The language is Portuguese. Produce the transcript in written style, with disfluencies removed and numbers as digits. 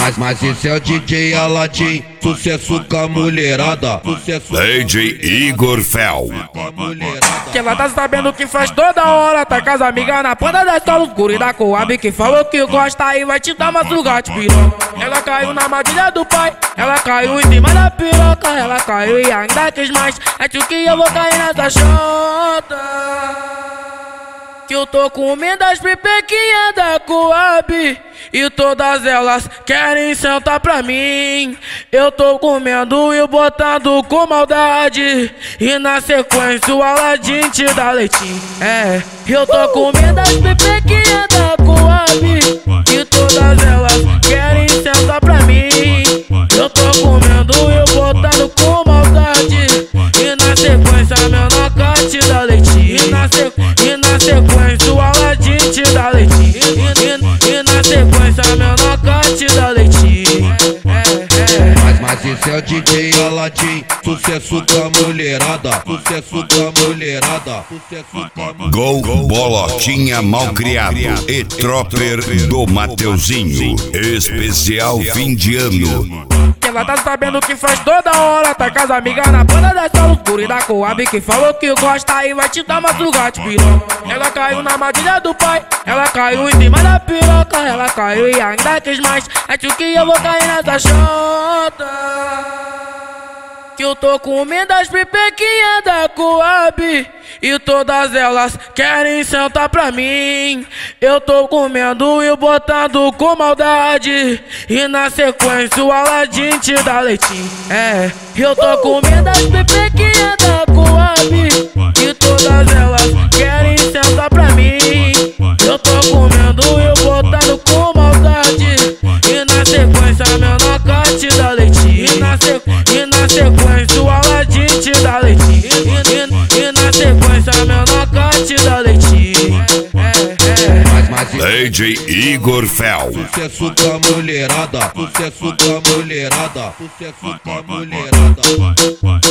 Mas esse é o DJ Aladim, sucesso com a mulherada. DJ Igor Fel. Que ela tá sabendo que faz toda hora. Tá com as amigas na ponta da escola, guri da Coab que falou que gosta e vai te dar uma suga de piroca. Ela caiu na armadilha do pai, ela caiu em cima da piroca. Ela caiu e ainda quis mais, acho que eu vou cair nessa chota. Que eu tô comendo as pipequinhas da Coab e todas elas querem sentar pra mim. Eu tô comendo e botando com maldade, e na sequência o Aladim te dá leitinho. Eu tô comendo as pipequinhas da Coab e todas elas querem sentar pra mim. Eu tô comendo e botando com maldade, e na sequência meu noca te dá leitinho. E na sequência o Aladim te dá leitinho. E na sequência meu noca te dá leitinho. Mas esse é o DJ Aladim, sucesso com a mulherada. Gol, Bolotinha Malcriado e Tropper do Mateuzinho. Especial fim de ano. Ela tá sabendo que faz toda hora. Tá com as amigas na banda da escola, guri da Coab que falou que gosta e vai te dar uma suga de piroca. Ela caiu na armadilha do pai, ela caiu em cima da piroca. Ela caiu e ainda quis mais, acho que eu vou cair nessa chota. Que eu tô comendo as pipequinhas da Coab e todas elas querem sentar pra mim. Eu tô comendo e botando com maldade, e na sequência o Aladim te dá leitinho. Eu tô comendo as pipequinhas da Coab e todas elas querem sentar pra mim. Eu tô comendo e botando com maldade, e na sequência meu noca te dá leitinho. E na sequência o Aladim te dá leitinho. E na sequência meu noca te dá leitinho. DJ Igor Fel. Sucesso com a mulherada.